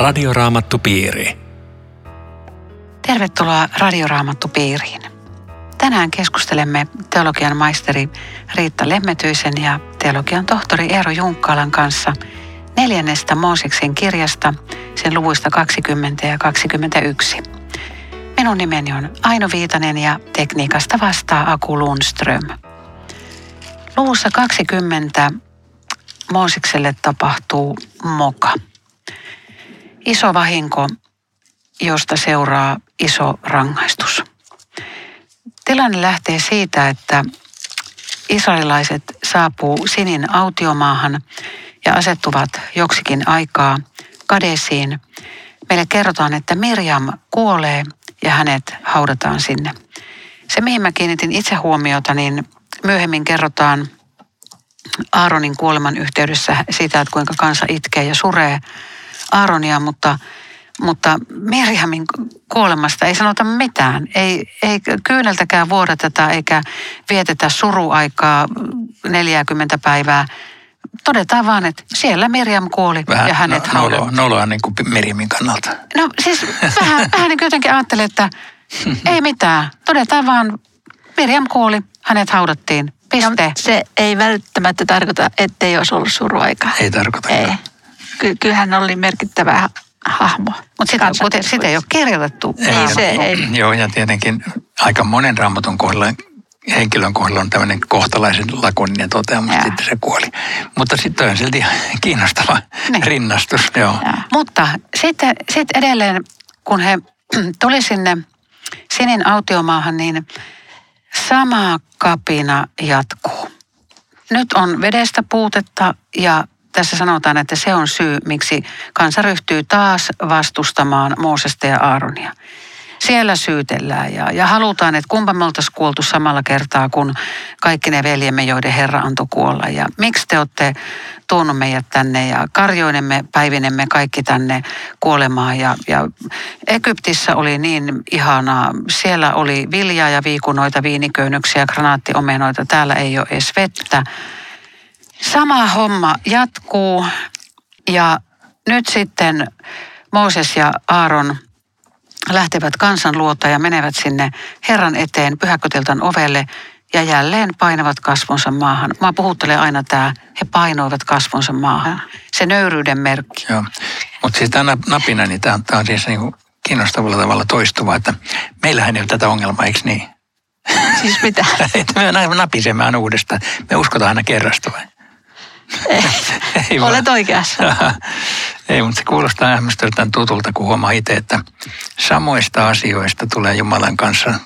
Radioraamattupiiri. Tervetuloa Radioraamattupiiriin. Tänään keskustelemme teologian maisteri Riitta Lemmetyisen ja teologian tohtori Eero Junkkalan kanssa 4. Mooseksen kirjasta, sen luvuista 20 ja 21. Minun nimeni on Aino Viitanen ja tekniikasta vastaa Aku Lundström. Luvussa 20 Moosekselle tapahtuu moka. Iso vahinko, josta seuraa iso rangaistus. Tilanne lähtee siitä, että israelilaiset saapuu Sinin autiomaahan ja asettuvat joksikin aikaa Kadesiin. Meille kerrotaan, että Mirjam kuolee ja hänet haudataan sinne. Se, mihin mä kiinnitin itse huomiota, niin myöhemmin kerrotaan Aaronin kuoleman yhteydessä siitä, että kuinka kansa itkee ja suree Aaronia, mutta Mirjamin kuolemasta ei sanota mitään. Ei kyyneltäkään vuodateta eikä vietetä suruaikaa 40 päivää. Todetaan vaan, että siellä Mirjam kuoli vähän ja hänet haudattiin. Noloa niin kuin Mirjamin kannalta. No siis vähän niin jotenkin ajattelin, että ei mitään. Todetaan vaan, Mirjam kuoli, hänet haudattiin. Piste. Se ei välttämättä tarkoita, ettei olisi ollut suruaikaa. Ei tarkoita. Ei. Kyllähän oli merkittävä hahmo. Mutta sitä ei ole kirjoitettu. Ei. Joo, ja tietenkin aika monen Raamatun kohdalla, henkilön kohdalla on tämmöinen kohtalaisen lakoninen toteamus, että sitten se kuoli. Mutta sitten on silti kiinnostava rinnastus. Joo. Mutta sitten edelleen, kun he tuli sinne Sinin autiomaahan, niin sama kapina jatkuu. Nyt on vedestä puutetta ja tässä sanotaan, että se on syy, miksi kansa ryhtyy taas vastustamaan Moosesta ja Aaronia. Siellä syytellään ja halutaan, että kumpa me oltaisiin kuoltu samalla kertaa kuin kaikki ne veljemme, joiden Herra antoi kuolla. Ja miksi te olette tuonut meidät tänne ja karjoinemme, päivinemme kaikki tänne kuolemaan. Ja Egyptissä oli niin ihanaa. Siellä oli viljaa ja viikunoita, viiniköynnöksiä, granaattiomenoita. Täällä ei ole edes vettä. Sama homma jatkuu ja nyt sitten Mooses ja Aaron lähtevät kansan luota ja menevät sinne Herran eteen pyhäkotiltan ovelle ja jälleen painavat kasvonsa maahan. Mä puhuttelen aina tämä, he painoivat kasvonsa maahan. Se nöyryyden merkki. Joo, mutta siis tämä napina, niin tämä on siis niin kuin kiinnostavalla tavalla toistuva, että meillähän ei ole tätä ongelmaa, eikö niin? Siis mitä? Että me napisemme aina uudestaan. Me uskotaan aina kerrasta vai? Ei olet oikeassa. Ei, mutta se kuulostaa hämmästöltään tutulta, kun huomaa itse, että samoista asioista tulee Jumalan kanssa,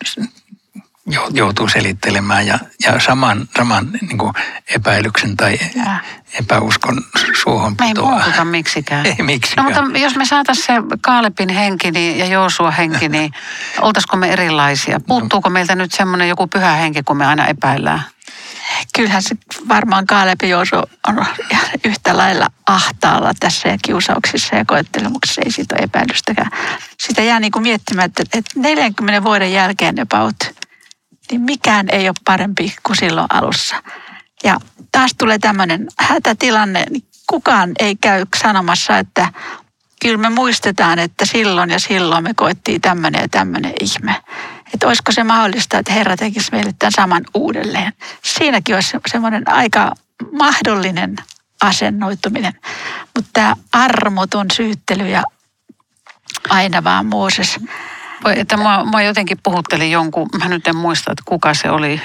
joutuu selittelemään ja saman niin kuin epäilyksen tai epäuskon suohon putoaa. Me ei muututa miksikään. Ei miksikään. No mutta jos me saataisiin se Kaalepin henki ja Joosua henki, niin oltaisiko me erilaisia? Puuttuuko meiltä nyt semmoinen joku pyhä henki, kun me aina epäillään? Kyllähän se varmaan Kaalep ja Joosu on yhtä lailla ahtaalla tässä ja kiusauksissa ja koettelemuksessa. Ei siitä ole epäilystäkään. Sitä jää niin kuin miettimään, että 40 vuoden jälkeen about, niin mikään ei ole parempi kuin silloin alussa. Ja taas tulee tämmöinen hätätilanne, niin kukaan ei käy sanomassa, että kyllä me muistetaan, että silloin ja silloin me koettiin tämmöinen ja tämmöinen ihme. Että olisiko se mahdollista, että Herra tekisi meille tämän saman uudelleen. Siinäkin olisi semmoinen aika mahdollinen asennoituminen. Mutta tämä armoton syyttely ja aina vaan Mooses. Että mä jotenkin puhuttelin jonkun, mä nyt en muista, että kuka se oli,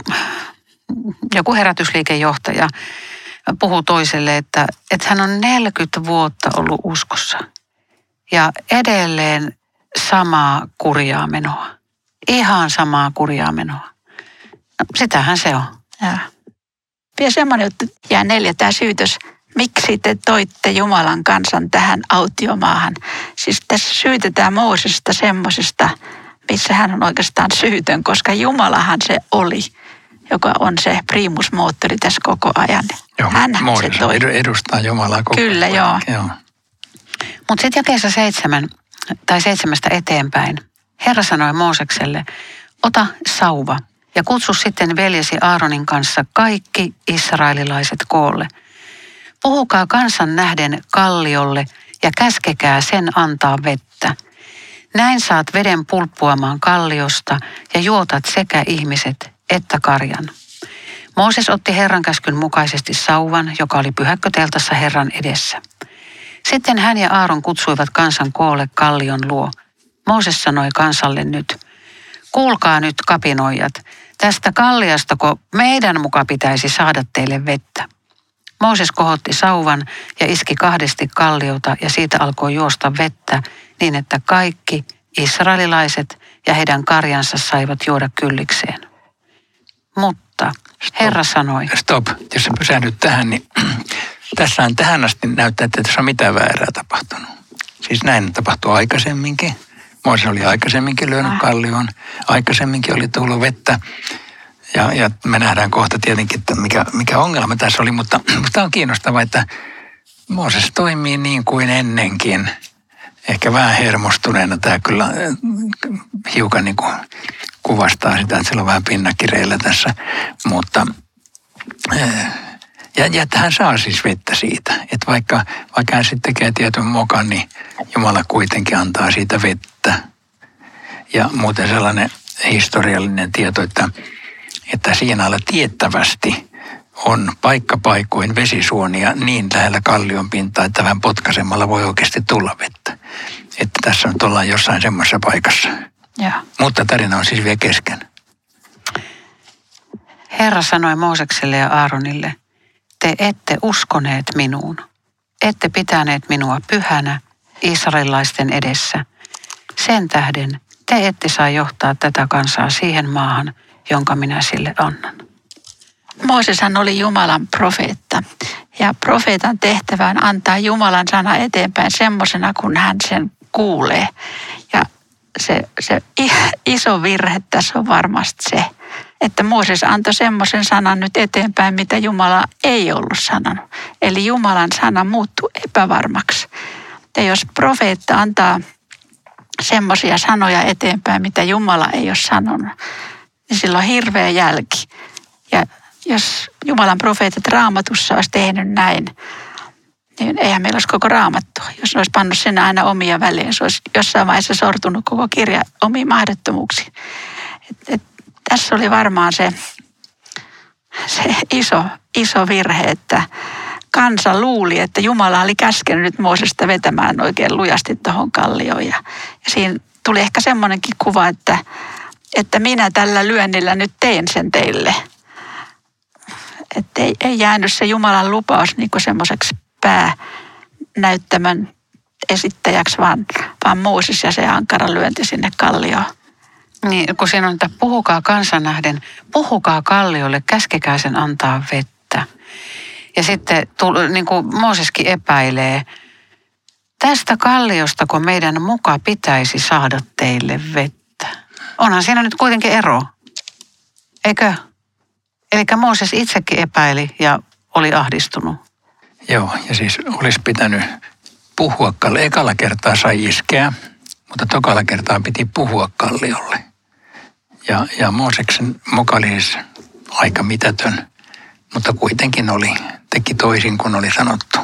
joku herätysliikejohtaja puhuu toiselle, että hän on 40 vuotta ollut uskossa ja edelleen samaa kurjaa menoa. Ihan samaa kurjaa menoa. No, sitähän se on. Ja. Vielä semmoinen juttu jää 4, tämä syytös. Miksi te toitte Jumalan kansan tähän autiomaahan? Siis tässä syytetään Moosesta semmoisesta, missä hän on oikeastaan syytön, koska Jumalahan se oli, joka on se primusmoottori tässä koko ajan. Joo, Mooses edustaa Jumalaa koko ajan. Kyllä, joo. Mutta sitten jakeessa 7 eteenpäin. Herra sanoi Moosekselle, ota sauva ja kutsu sitten veljesi Aaronin kanssa kaikki israelilaiset koolle. Puhukaa kansan nähden kalliolle ja käskekää sen antaa vettä. Näin saat veden pulppuamaan kalliosta ja juotat sekä ihmiset että karjan. Mooses otti Herran käskyn mukaisesti sauvan, joka oli pyhäkköteltassa Herran edessä. Sitten hän ja Aaron kutsuivat kansan koolle kallion luo. Mooses sanoi kansalle nyt, kuulkaa nyt kapinoijat, tästä kalliastako meidän muka pitäisi saada teille vettä. Mooses kohotti sauvan ja iski kahdesti kalliota ja siitä alkoi juosta vettä niin, että kaikki israelilaiset ja heidän karjansa saivat juoda kyllikseen. Mutta Herra sanoi. Stop, jos sä pysähdyt tähän, niin tässä on tähän asti näyttää, että tässä on mitään väärää tapahtunut. Siis näin tapahtui aikaisemminkin. Mooses oli aikaisemminkin lyönyt kallioon. Aikaisemminkin oli tullut vettä. Ja me nähdään kohta tietenkin, että mikä ongelma tässä oli. Mutta on kiinnostavaa, että Mooses toimii niin kuin ennenkin. Ehkä vähän hermostuneena tämä kyllä hiukan niin kuin kuvastaa sitä, että sillä on vähän pinnakireillä tässä. Mutta ja että hän saa siis vettä siitä. Että vaikka hän sitten tekee tietyn mokan, niin Jumala kuitenkin antaa siitä vettä. Ja muuten sellainen historiallinen tieto, että siinä alla tiettävästi on paikkapaikoin vesisuonia niin lähellä kallion pintaa, että vähän potkaisemalla voi oikeasti tulla vettä. Että tässä nyt ollaan jossain semmoisessa paikassa. Ja. Mutta tarina on siis vielä kesken. Herra sanoi Moosekselle ja Aaronille, te ette uskoneet minuun, ette pitäneet minua pyhänä israelilaisten edessä. Sen tähden te ette saa johtaa tätä kansaa siihen maahan, jonka minä sille annan. Mooseshan oli Jumalan profeetta ja profeetan tehtävä on antaa Jumalan sana eteenpäin semmoisena, kun hän sen kuulee. Ja se iso virhe tässä on varmasti se, että Mooses antoi semmoisen sanan nyt eteenpäin, mitä Jumala ei ollut sanonut. Eli Jumalan sana muuttui epävarmaksi. Ja jos profeetta antaa semmoisia sanoja eteenpäin, mitä Jumala ei ole sanonut, niin sillä on hirveä jälki. Ja jos Jumalan profeetat Raamatussa olisi tehnyt näin, niin eihän meillä olisi koko Raamattua. Jos ne olisi pannut sen aina omia väliin, se olisi jossain vaiheessa sortunut koko kirja omiin mahdottomuuksiin. Tässä oli varmaan se iso virhe, että kansa luuli, että Jumala oli käskenyt nyt Moosesta vetämään oikein lujasti tuohon kallioon. Ja siinä tuli ehkä semmoinenkin kuva, että minä tällä lyönnillä nyt teen sen teille. Että ei jäänyt se Jumalan lupaus niin kuin semmoiseksi päänäyttämön esittäjäksi, vaan Mooses ja se ankara lyönti sinne kallioon. Niin, kun siinä on, että puhukaa kansan nähden, puhukaa kalliolle, käskekää sen antaa vettä. Ja sitten niin kuin Mooseskin epäilee, tästä kalliosta, kun meidän muka pitäisi saada teille vettä. Onhan siinä nyt kuitenkin ero, eikö? Eli Mooses itsekin epäili ja oli ahdistunut. Joo, ja siis olisi pitänyt puhua kalliolle. Ekalla kertaa sai iskeä, mutta tokalla kertaa piti puhua kalliolle. Ja Mooseksen moka oli siis aika mitätön, mutta kuitenkin teki toisin kuin oli sanottu.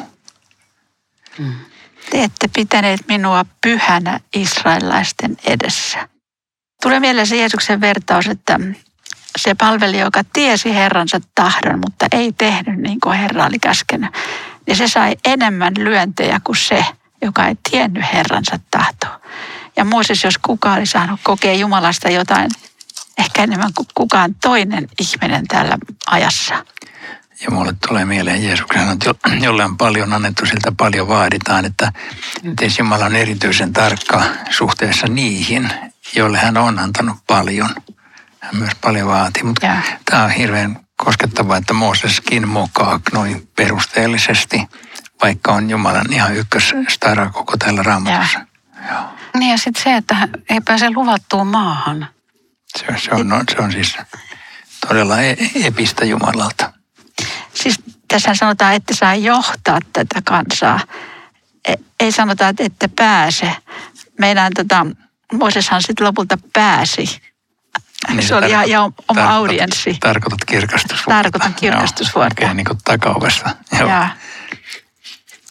Te ette pitäneet minua pyhänä israelilaisten edessä. Tulee mieleen se Jeesuksen vertaus, että se palvelija, joka tiesi Herransa tahdon, mutta ei tehnyt niin kuin Herra oli käskenyt, niin se sai enemmän lyöntejä kuin se, joka ei tiennyt Herransa tahtoa. Ja Mooses, jos kukaan oli saanut kokea Jumalasta jotain, ehkä enemmän kuin kukaan toinen ihminen täällä ajassa. Ja mulle tulee mieleen Jeesuksen sanoo, että jolle on paljon annettu, siltä paljon vaaditaan, että Jumala on erityisen tarkka suhteessa niihin, joille hän on antanut paljon. Hän myös paljon vaatii, mutta tämä on hirveän koskettavaa, että Mooseskin mokaa noin perusteellisesti, vaikka on Jumalan ihan ykkösstara koko täällä Raamatussa. Joo. Niin ja sitten se, että hän ei pääse luvattuun maahan. Se on siis todella epistä Jumalalta. Siis tässä sanotaan, että saa johtaa tätä kansaa. Ei sanota, että ette pääse. Meidän Mooseshan sitten lopulta pääsi. Niin, se oli ihan oma audienssi. Tarkoitat kirkastusvuorta. Tarkoitan kirkastusvuorta. Okei, niin kuin takaovesta.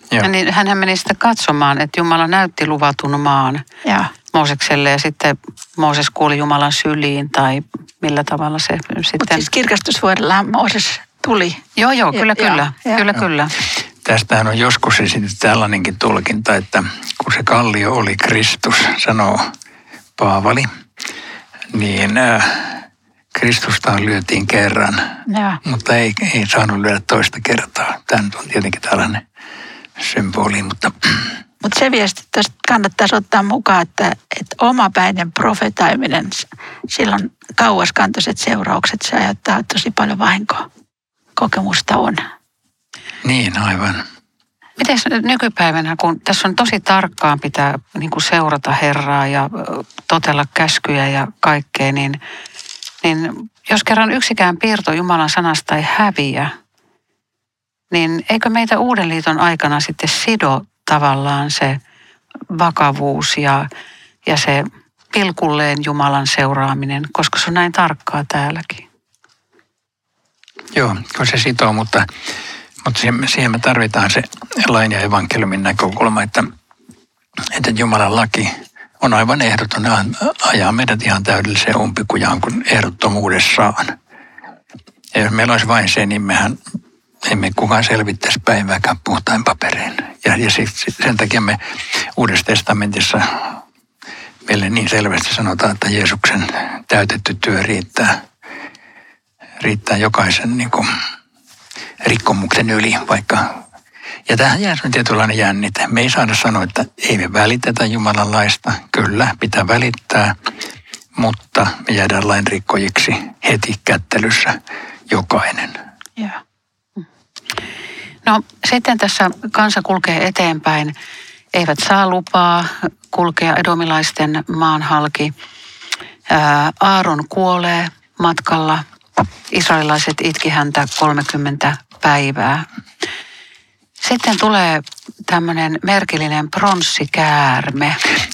Ja niin hänhän meni sitten katsomaan, että Jumala näytti luvatun maan Moosekselle ja sitten Mooses kuoli Jumalan syliin tai millä tavalla se sitten... Mutta siis kirkastusvuodellahan Mooses tuli. Joo, kyllä. Tästähän on joskus esitetty tällainenkin tulkinta, että kun se kallio oli Kristus, sanoo Paavali, niin Kristusta lyötiin kerran, mutta ei saanut lyödä toista kertaa. Tämä on tietenkin tällainen symboli, mutta... Mutta se viesti tästä kannattaisi ottaa mukaan, että omapäinen profetoiminen, sillä on kauaskantoiset seuraukset, se aiheuttaa tosi paljon vahinkoa. Kokemusta on. Niin, aivan. Miten nykypäivänä, kun tässä on tosi tarkkaan pitää niin kuin seurata Herraa ja totella käskyjä ja kaikkea, niin jos kerran yksikään piirto Jumalan sanasta ei häviä, niin eikö meitä Uuden liiton aikana sitten sido tavallaan se vakavuus ja se pilkulleen Jumalan seuraaminen, koska se on näin tarkkaa täälläkin? Joo, kun se sitoo, mutta siihen me tarvitaan se lain ja evankeliumin näkökulma, että Jumalan laki on aivan ehdoton, ajaa meidät ihan täydelliseen umpikujaan kuin ehdottomuudessaan. Ja jos meillä olisi vain se, niin mehän emme kukaan selvittäisi päivääkään puhtain paperein. Ja sen takia me Uudessa testamentissa meille niin selvästi sanotaan, että Jeesuksen täytetty työ riittää jokaisen niin kuin rikkomuksen yli vaikka. Ja tähän jää tietynlainen jännite. Me ei saada sanoa, että ei me välitetä Jumalan laista. Kyllä, pitää välittää, mutta me jäädään lain rikkojiksi heti kättelyssä jokainen. Joo. No sitten tässä kansa kulkee eteenpäin. Eivät saa lupaa kulkea edomilaisten maan halki. Aaron kuolee matkalla. Israelilaiset itki häntä 30 päivää. Sitten tulee tämmöinen merkillinen pronssikäärme.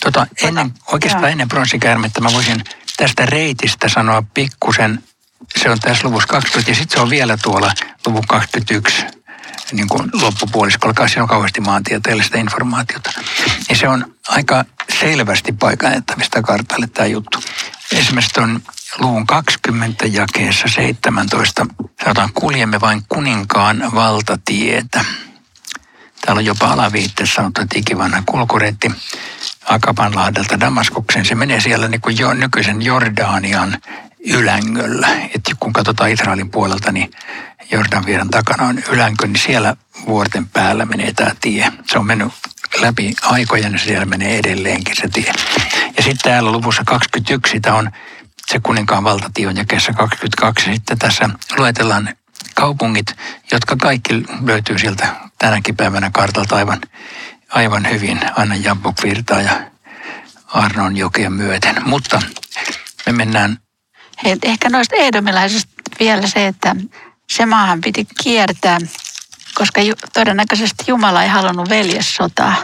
Ennen pronssikäärmettä mä voisin tästä reitistä sanoa pikkusen. Se on tässä luvussa 12 ja sitten se on vielä tuolla luvun 21 niin kuin loppupuoliskolla. Siinä on kauheasti maantieteellistä informaatiota. Ja se on aika selvästi paikannettavista kartalle tämä juttu. Esimerkiksi on luvun 20 jakeessa 17. Sanotaan, kuljemme vain kuninkaan valtatietä. Täällä on jopa alaviitteessä sanottu, että ikivanha kulkureitti Akapanlahdelta Damaskokseen. Se menee siellä niin kuin nykyisen Jordanian ylängöllä. Että kun katsotaan Israelin puolelta, niin Jordanvirran takana on ylängö, niin siellä vuorten päällä menee tämä tie. Se on mennyt läpi aikojen ja siellä menee edelleenkin se tie. Ja sitten täällä luvussa 21, tämä on se kuninkaan valtatie on jakeessa 22. Sitten tässä luetellaan kaupungit, jotka kaikki löytyy sieltä tänäkin päivänä kartalta aivan hyvin, aina Jabbok-virtaa ja Arnonjokea myöten. Mutta me mennään... Ehkä noista edomilaisista vielä se, että se maahan piti kiertää, koska todennäköisesti Jumala ei halunnut veljessotaa.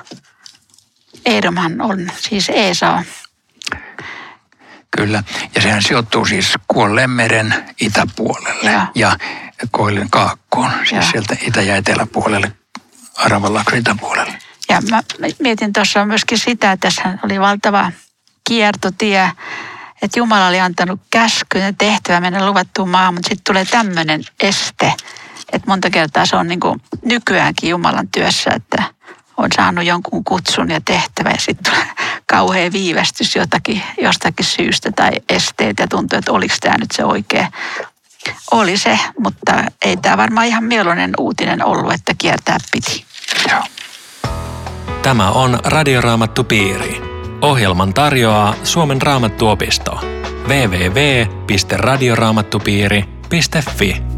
Edomhan on siis Esau. Kyllä, ja sehän sijoittuu siis Kuolleanmeren itäpuolelle ja Koilin kaakkoon, siis sieltä itä- ja eteläpuolelle, Aravanlaakson itäpuolelle. Ja mä mietin tuossa myöskin sitä, että tässä oli valtava kiertotie, että Jumala oli antanut käskyn ja tehtävä mennä luvattuun maahan, mutta sitten tulee tämmöinen este, että monta kertaa se on niin kuin nykyäänkin Jumalan työssä, että on saanut jonkun kutsun ja tehtävä ja sitten tulee kauhea viivästys jostakin syystä tai esteet ja tuntuu, että oliko tämä nyt se oikea. Oli se, mutta ei tämä varmaan ihan mieluinen uutinen ollut, että kiertää piti. Joo. Tämä on Radioraamattupiiri. Ohjelman tarjoaa Suomen Raamattuopisto. www.radioraamattupiiri.fi.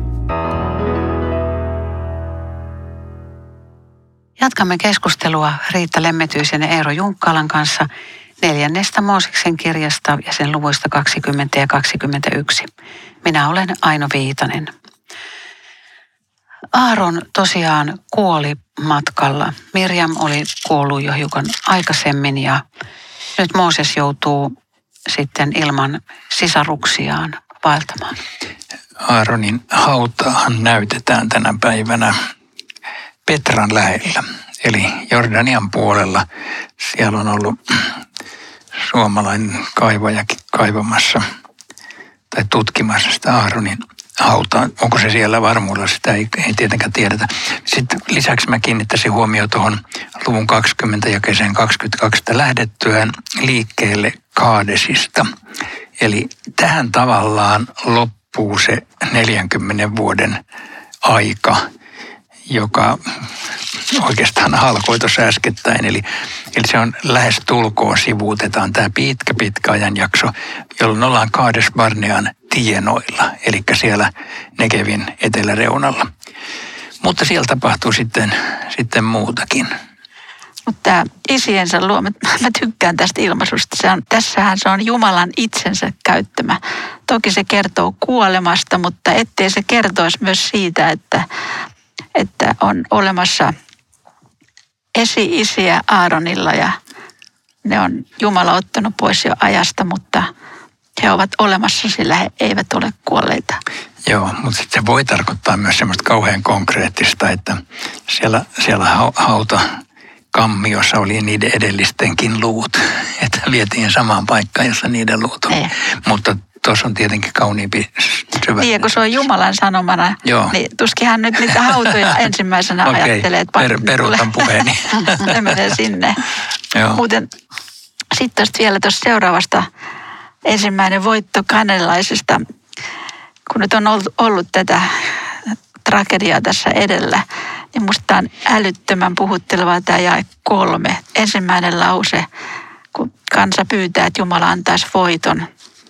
Jatkamme keskustelua Riitta Lemmetyisen ja Eero Junkkalan kanssa 4. Mooseksen kirjasta ja sen luvuista 20 ja 21. Minä olen Aino Viitanen. Aaron tosiaan kuoli matkalla. Mirjam oli kuollut jo hiukan aikaisemmin ja nyt Mooses joutuu sitten ilman sisaruksiaan vaeltamaan. Aaronin hautaahan näytetään tänä päivänä Petran lähellä. eli Jordanian puolella. Siellä on ollut suomalainen kaivajakin kaivamassa tai tutkimassa sitä Aaronin hautaa. Onko se siellä varmuudella, sitä ei tietenkään tiedetä. Sitten lisäksi mä kiinnittäisin huomioon tuohon luvun 20 ja kesän 22 lähdettyään liikkeelle Kaadesista. Eli tähän tavallaan loppuu se 40 vuoden aika, joka oikeastaan alkoi tuossa äskettäin. Eli se on lähes tulkoon sivuutetaan tämä pitkä ajanjakso, jolloin ollaan Kaades Barnean tienoilla, eli siellä Negevin eteläreunalla. Mutta siellä tapahtuu sitten muutakin. Mutta tämä isiensä luo, mä tykkään tästä ilmaisusta. Tässähän se on Jumalan itsensä käyttämä. Toki se kertoo kuolemasta, mutta ettei se kertoisi myös siitä, että on olemassa esi-isiä Aaronilla ja ne on Jumala ottanut pois jo ajasta, mutta he ovat olemassa, sillä he eivät ole kuolleita. Joo, mutta sitten se voi tarkoittaa myös semmoista kauhean konkreettista, että siellä hautakammiossa oli niiden edellistenkin luut, että vietiin samaan paikkaan, jossa niiden luut on. Mutta tuossa on tietenkin kauniimpi syvä. Niin, kun se on Jumalan sanomana, niin tuskin hän nyt niitä hautoja ensimmäisenä ajattelee, että peruutan puheeni. Ne menee sinne. Joo. Muuten sitten vielä tuosta seuraavasta ensimmäinen voitto kanelaisista, kun nyt on ollut tätä tragediaa tässä edellä, niin musta on älyttömän puhuttelevaa tämä jae 3. Ensimmäinen lause, kun kansa pyytää, että Jumala antaisi voiton.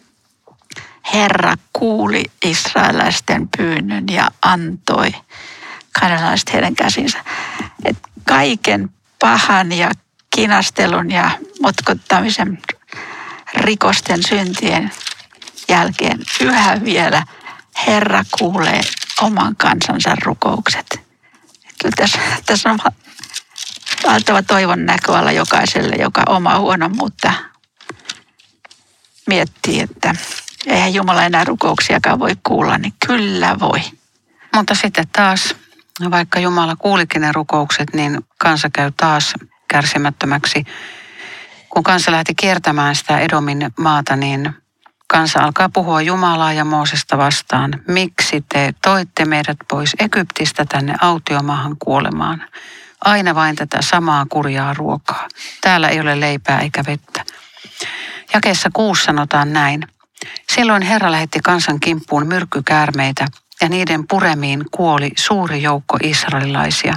Herra kuuli israelaisten pyynnön ja antoi kanalaiset heidän käsinsä. Et kaiken pahan ja kinastelun ja motkottamisen rikosten syntien jälkeen yhä vielä Herra kuulee oman kansansa rukoukset. Kyllä tässä on valtava toivon näköala jokaiselle, joka omaa huonommuutta miettii, että eihän Jumala enää rukouksiakaan voi kuulla, niin kyllä voi. Mutta sitten taas, vaikka Jumala kuulikin ne rukoukset, niin kansa käy taas kärsimättömäksi. Kun kansa lähti kiertämään sitä Edomin maata, niin kansa alkaa puhua Jumalaa ja Moosesta vastaan. Miksi te toitte meidät pois Egyptistä tänne autiomaahan kuolemaan? Aina vain tätä samaa kurjaa ruokaa. Täällä ei ole leipää eikä vettä. Jakeessa 6 sanotaan näin. Silloin Herra lähetti kansan kimppuun myrkkykäärmeitä ja niiden puremiin kuoli suuri joukko israelilaisia.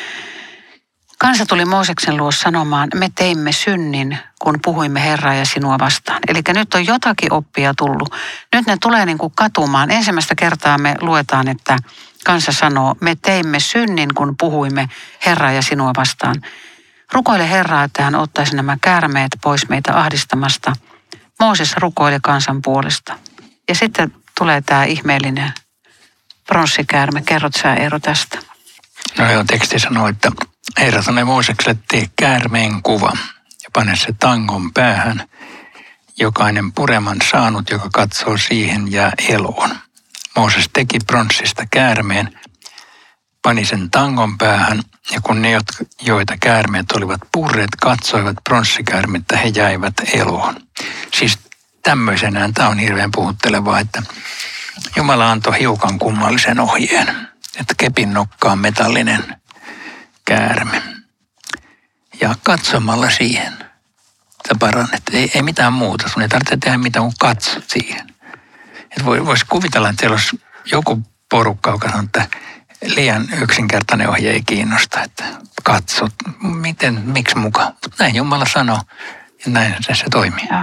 Kansa tuli Mooseksen luo sanomaan, me teimme synnin, kun puhuimme Herraa ja sinua vastaan. Eli nyt on jotakin oppia tullut. Nyt ne tulee niin kuin katumaan. Ensimmäistä kertaa me luetaan, että kansa sanoo, me teimme synnin, kun puhuimme Herraa ja sinua vastaan. Rukoile Herraa, että hän ottaisi nämä käärmeet pois meitä ahdistamasta. Mooses rukoili kansan puolesta. Ja sitten tulee tämä ihmeellinen pronssikäärme. Kerrot sä, Eero, tästä? No joo, teksti sanoo, että Herra sanoi Moosekselle, tee käärmeen kuva ja pane se tangon päähän. Jokainen pureman saanut, joka katsoo siihen, jää eloon. Mooses teki pronssista käärmeen, pani sen tangon päähän ja kun ne, joita käärmeet olivat purreet, katsoivat pronssikäärmettä, he jäivät eloon. Siis tämmöisenään tämä on hirveän puhuttelevaa, että Jumala antoi hiukan kummallisen ohjeen, että kepin nokkaan metallinen käärme. Ja katsomalla siihen, sä parannet. Ei mitään muuta, sun ei tarvitse tehdä mitään, kun katsot siihen. Että voisi kuvitella, että siellä olisi joku porukka, joka sanoo, että liian yksinkertainen ohje ei kiinnosta, että katsot, miksi mukaan. Mutta näin Jumala sanoo ja näin se toimii. Joo.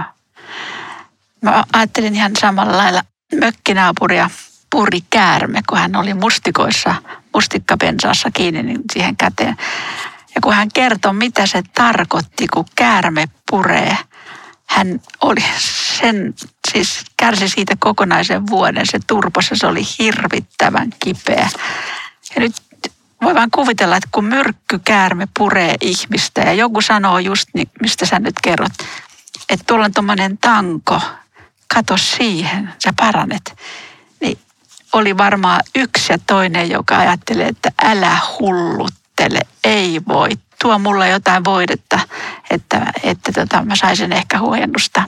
Mä ajattelin ihan samalla lailla mökkinaapuria puri käärme, kun hän oli mustikoissa, mustikkapensaassa kiinni niin siihen käteen. Ja kun hän kertoi, mitä se tarkoitti, kun käärme puree, hän oli siis kärsi siitä kokonaisen vuoden, se turpossa, se oli hirvittävän kipeä. Ja nyt voi vaan kuvitella, että kun myrkkykäärme puree ihmistä ja joku sanoo just niin, mistä sä nyt kerrot, että tuolla on tommoinen tanko, kato siihen, sä paranet. Niin oli varmaan yksi ja toinen, joka ajattelee, että älä hulluttele, ei voi tuo mulle jotain voidetta, että mä saisin ehkä huojennusta.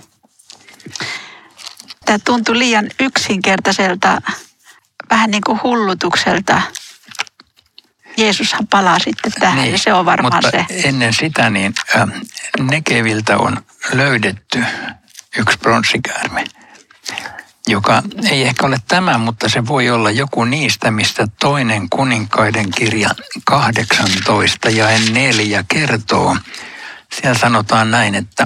Tämä tuntui liian yksinkertaiselta, vähän niin kuin hullutukselta. Jeesushan palaa sitten tähän niin, ja se on varmaan mutta se. Ennen sitä niin Negeviltä on löydetty yksi pronssikäärme, joka ei ehkä ole tämä, mutta se voi olla joku niistä, mistä toinen kuninkaiden kirja 18 ja 4 kertoo. Siellä sanotaan näin, että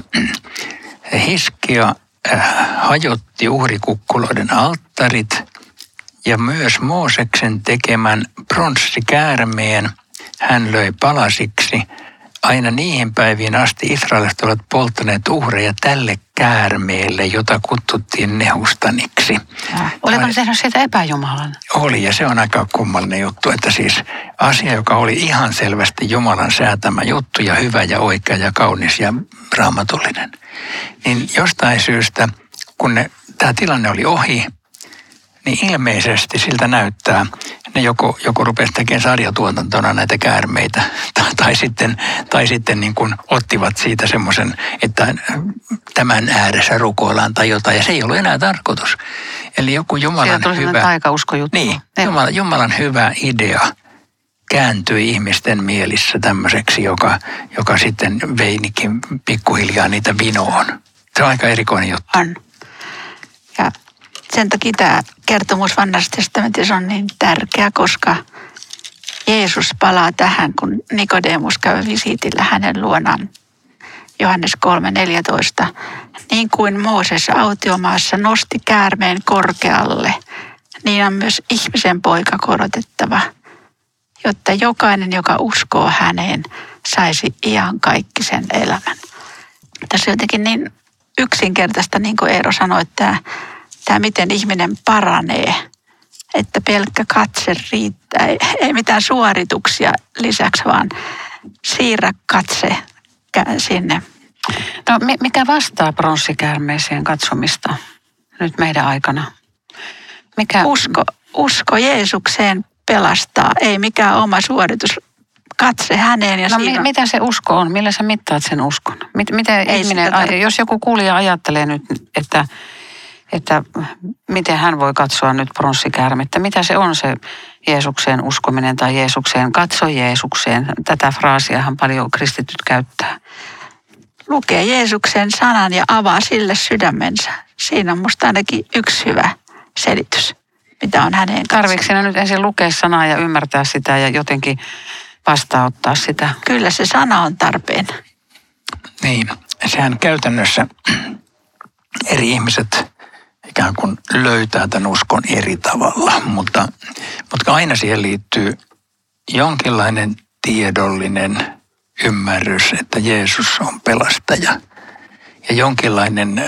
Hiskia hajotti uhrikukkuloiden alttarit ja myös Mooseksen tekemän pronssikäärmeen hän löi palasiksi. Aina niihin päiviin asti israelilaiset olivat polttaneet uhreja tälle käärmeelle, jota kutsuttiin Nehustaniksi. Oliko ne tehnyt siitä epäjumalan? Oli, ja se on aika kummallinen juttu, että siis asia, joka oli ihan selvästi Jumalan säätämä juttu ja hyvä ja oikea ja kaunis ja raamatullinen. Niin jostain syystä, kun tämä tilanne oli ohi, niin ilmeisesti siltä näyttää, ne joko rupesi tekemään sarjatuotantona näitä käärmeitä, tai sitten niin kuin ottivat siitä semmoisen, että tämän ääressä rukoillaan tai jotain, ja se ei ollut enää tarkoitus. Eli joku Jumalan hyvä, taikauskojuttu. Niin, Jumalan hyvä idea kääntyi ihmisten mielissä tämmöiseksi, joka sitten veinikin pikkuhiljaa niitä vinoon. Se on aika erikoinen juttu. On. Ja sen takia tämä kertomus Vanhassa testamentissa on niin tärkeä, koska Jeesus palaa tähän, kun Nikodemus käy visiitillä hänen luonaan. Johannes 3:14. Niin kuin Mooses autiomaassa nosti käärmeen korkealle, niin on myös ihmisen poika korotettava, jotta jokainen, joka uskoo häneen, saisi iankaikkisen elämän. Tässä on jotenkin niin yksinkertaista, niin kuin Eero sanoi, että tämä miten ihminen paranee, että pelkkä katse riittää. Ei mitään suorituksia lisäksi, vaan siirrä katse sinne. No mikä vastaa pronssikäärmeeseen katsomista nyt meidän aikana? Usko Jeesukseen pelastaa, ei mikään oma suoritus. Katse häneen ja siinä. Mitä se usko on? Millä sä mittaat sen uskon? Miten ihminen, jos joku kuulija ajattelee nyt, että miten hän voi katsoa nyt pronssikäärmettä, mitä se on se Jeesukseen uskominen tai Jeesukseen, katso Jeesukseen. Tätä fraasiahan paljon kristityt käyttää. Lukee Jeesuksen sanan ja avaa sille sydämensä. Siinä on musta ainakin yksi hyvä selitys, mitä on hänen kanssaan. Tarviiko sinä nyt ensin lukea sanaa ja ymmärtää sitä ja jotenkin vastaanottaa sitä? Kyllä se sana on tarpeen. Niin, sehän käytännössä eri ihmiset ikään kuin löytää tämän uskon eri tavalla, mutta aina siihen liittyy jonkinlainen tiedollinen ymmärrys, että Jeesus on pelastaja ja jonkinlainen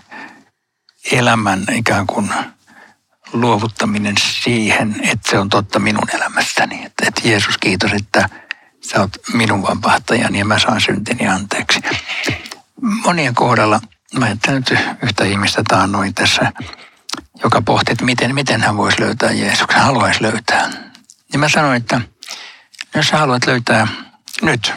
elämän ikään kuin luovuttaminen siihen, että se on totta minun elämässäni. Että Jeesus, kiitos, että sä oot minun vapahtajani ja mä saan syntini anteeksi. Monien kohdalla mä ajattelen nyt yhtä ihmistä taannoin tässä, joka pohti, että miten hän voisi löytää Jeesuksen, haluaisi löytää. Ja mä sanoin, että jos sä haluat löytää nyt,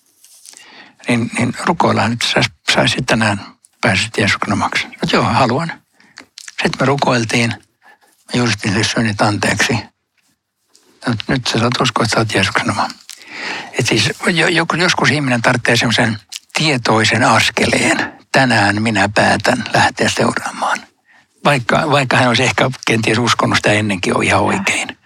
niin rukoillaan, että sä saisit tänään pääsit Jeesuksen omaksi. No joo, haluan. Sitten me rukoiltiin, mä julistin sille synnit anteeksi. Nyt sä saat uskoa, että sä oot Jeesuksen oma. Että siis joskus ihminen tarvitsee semmoisen tietoisen askeleen. Tänään minä päätän lähteä seuraamaan. Vaikka hän olisi ehkä kenties uskonut sitä ennenkin on ihan oikein.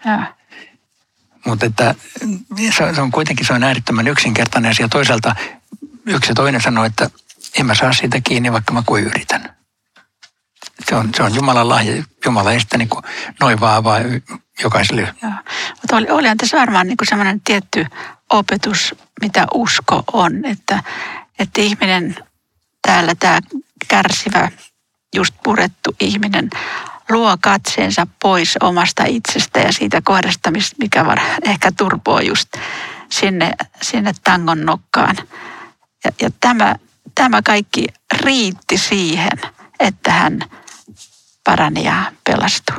Mutta että se on kuitenkin äärettömän yksinkertainen asia. Toisaalta yksi ja toinen sanoo, että en mä saa siitä kiinni, vaikka mä kuin yritän. Se on Jumalan lahja. Jumala ei sitä niin kuin noin vaan jokaiselle. Mutta olihan tässä varmaan niin kuin sellainen tietty opetus, mitä usko on. Että ihminen täällä, tämä kärsivä, just purettu ihminen, luo katseensa pois omasta itsestä ja siitä kohdasta, mikä ehkä turpoo just sinne tangon nokkaan. Ja tämä kaikki riitti siihen, että hän parani ja pelastui.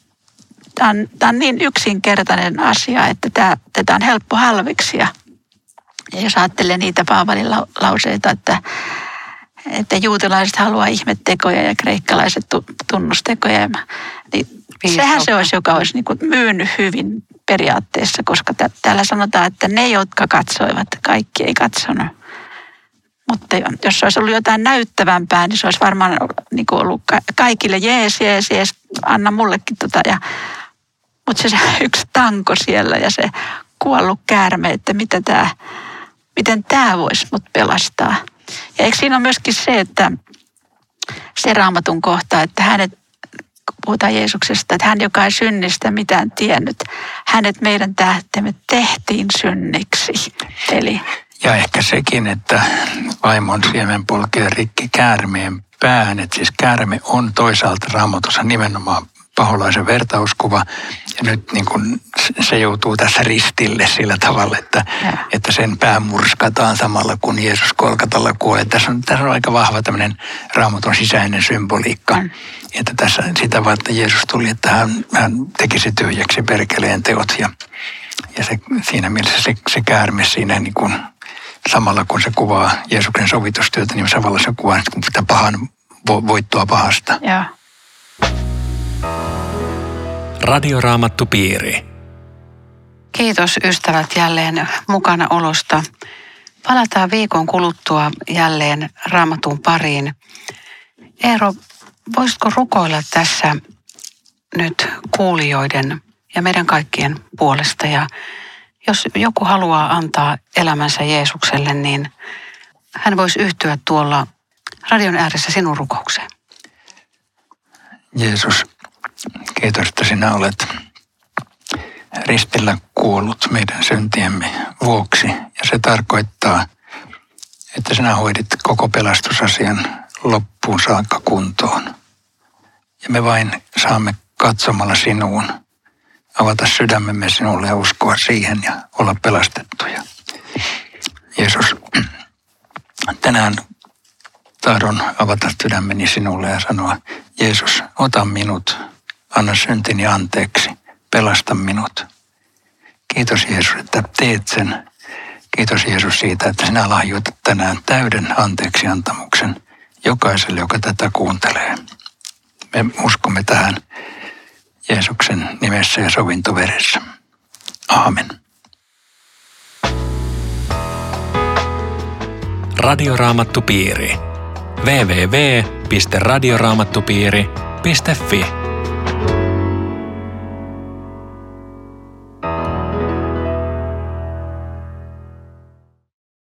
Tämä on niin yksinkertainen asia, että tätä on helppo halveksia. Ja jos ajattelee niitä Paavalin lauseita, että juutalaiset haluaa ihmettekoja ja kreikkalaiset tunnustekoja, niin sehän se olisi, joka olisi niin kuin myynyt hyvin periaatteessa, koska täällä sanotaan, että ne, jotka katsoivat, kaikki ei katsonut. Mutta jos olisi ollut jotain näyttävämpää, niin se olisi varmaan niin kuin ollut kaikille jees, anna mullekin . Mutta se yksi tanko siellä ja se kuollut käärme, että miten tämä voisi mut pelastaa. Ja eikö siinä ole myöskin se, että se Raamatun kohta, että hänet, puhutaan Jeesuksesta, että hän, joka ei synnistä mitään tiennyt, hänet meidän tähtemme tehtiin synniksi. Eli ja ehkä sekin, että vaimon siemen polkee rikki käärmeen pään. Että siis käärme on toisaalta Raamatussa nimenomaan paholaisen vertauskuva. Ja nyt niin kuin se joutuu tässä ristille sillä tavalla, että sen pää murskataan samalla kun Jeesus Golgatalla kuolee. Tässä on aika vahva tämmöinen Raamatun sisäinen symboliikka. Että tässä sitä varten Jeesus tuli, että hän tekisi tyhjäksi perkeleen teot. Ja siinä mielessä se käärme siinä niin kuin samalla kun se kuvaa Jeesuksen sovitustyötä, niin samalla se kuvaa sitä pahan voittoa pahasta. Joo. Radioraamattupiiri. Kiitos ystävät jälleen mukana olosta. Palataan viikon kuluttua jälleen Raamatun pariin. Eero, voisitko rukoilla tässä nyt kuulijoiden ja meidän kaikkien puolesta? Ja jos joku haluaa antaa elämänsä Jeesukselle, niin hän voisi yhtyä tuolla radion ääressä sinun rukoukseen. Jeesus, kiitos, että sinä olet ristillä kuollut meidän syntiemme vuoksi. Ja se tarkoittaa, että sinä hoidit koko pelastusasian loppuun saakka kuntoon. Ja me vain saamme katsomalla sinuun avata sydämemme sinulle ja uskoa siihen ja olla pelastettuja. Jeesus, tänään tahdon avata sydämeni sinulle ja sanoa, Jeesus, ota minut, anna syntini anteeksi, pelasta minut. Kiitos Jeesus, että teet sen. Kiitos Jeesus siitä, että sinä lahjoitat tänään täyden anteeksiantamuksen jokaiselle, joka tätä kuuntelee. Me uskomme tähän Jeesuksen nimessä ja sovintoveressä. Aamen. Radioraamattupiiri. www.radioraamattupiiri.fi